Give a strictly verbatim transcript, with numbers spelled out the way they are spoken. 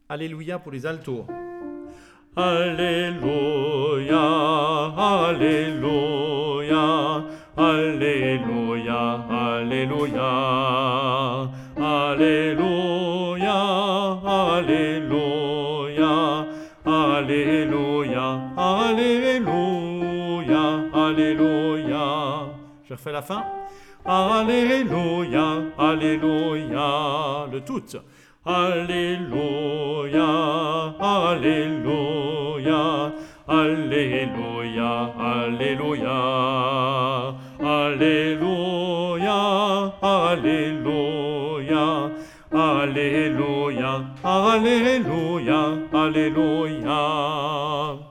Alléluia pour les altos. Alléluia, Alléluia, Alléluia, Alléluia, Alléluia, Alléluia, Alléluia, Alléluia, Alléluia. Je refais la fin. Alléluia, Alléluia, Le tout. Alléluia, Alléluia, Alléluia, Alléluia, Alléluia, Alléluia, Alléluia, Alléluia, Alléluia.